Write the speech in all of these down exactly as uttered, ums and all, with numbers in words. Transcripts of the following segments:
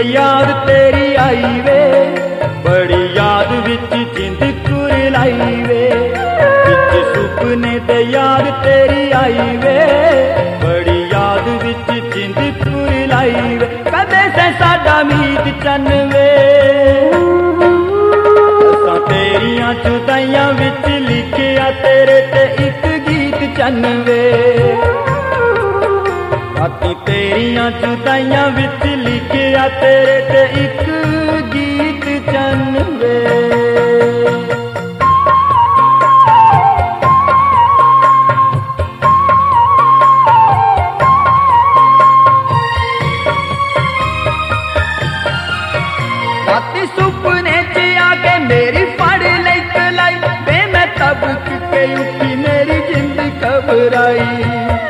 याद तेरी आई वे, बड़ी याद विच जिंद कुरलाई वे। विच सुपने ते याद तेरी आई वे, बड़ी याद विच जिंद कुरलाई वे। कदे से साडा मीत चन वे, असां तेरियां जुदाइयां विच लिखिया तेरे ते एक गीत चन वे। बाकी तेरियां जुदाइयां विच लिखिया तेरे ते एक गीत चन वे। राती सुपने च आके मेरी फड़ लई कलाई वे, मैं तबक के उठी मेरी जिंद घबराई।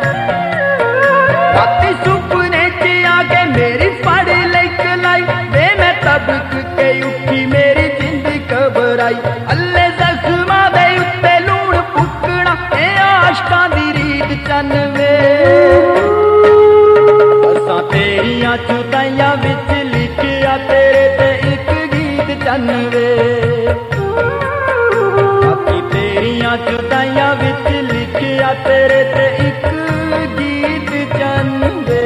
राती सुपने च आके मेरी फड़ लई कलाई वे, मैं तबक के उठी मेरी जिंद घबराई। अल्ले जख्मां दे उत्ते लूण फुकना ए आशकां दी रीत चन वे। असां तेरियां जुदाइयां विच लिखिया तेरे ते एक गीत चन वे। बाकी तेरियां जुदाइयां विच लिखिया तेरे ते एक गीत चन वे।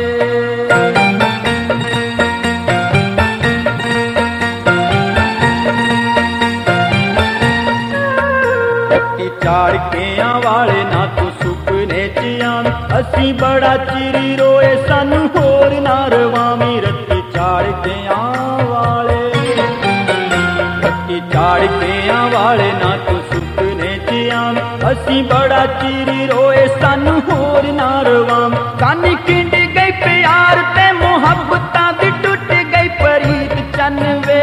पत्ती चाड़ के वाले ना तू सुपने च आवी, असी बड़ा चिरी रोए सानू होर ना रवावी। रत्ती चाड़ के वाले, पत्ती चाड़ के वाले ना तू सुपने च आवी, असी बड़ा चिरी रोए सानू होर ना रवावी। कानी किंड गई प्यार ते मुहब्बतां दी टुट गई प्रीत चन वे।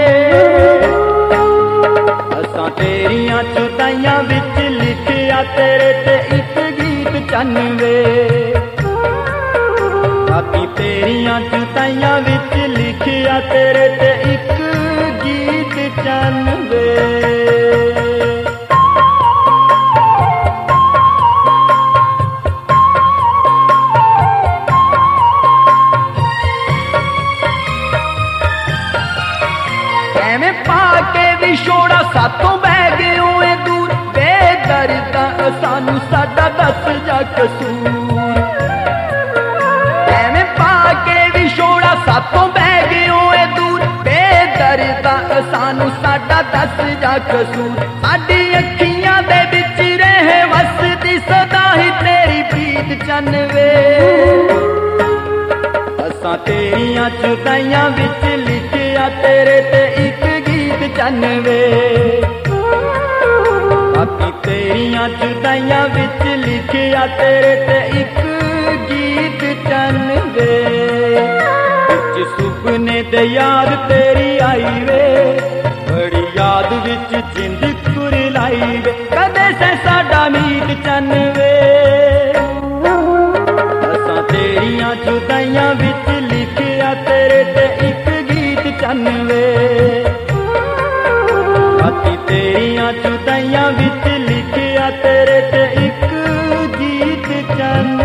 असां तेरियां जुदाइयां विच लिखिया तेरे ते एक गीत चन वे। बाकी तेरियां जुदाइयां विच लिखिया तेरे ते एक गीत चन वे। एवें पाके विछोड़ा सातों बह गए होए दूर, बेदर्दा सानू साडा दस जा कसूर। एवें पाके विछोड़ा सातों बह गए होए दूर, बेदर्दा सानू साडा दस जा कसूर। साडी अखियां दे विच रहे वसदी सदा ही तेरी प्रीत चन वे। असां तेरियां जुदाइयां विच लिखिया तेरे ते एक गीत चन वे। बाकी तेरियां जुदाइयां विच लिखिया तेरे ते एक गीत चन वे। विच सुपने ते याद तेरी आई वे, बड़ी याद विच जिंद कुरलाई वे। कदे से साडा मीत चन वे, असां तेरियां जुदाइयां विच लिखिया तेरे ते एक गीत चन वे। बाकी तेरियां जुदाइयां विच लिखिया तेरे ते एक गीत चन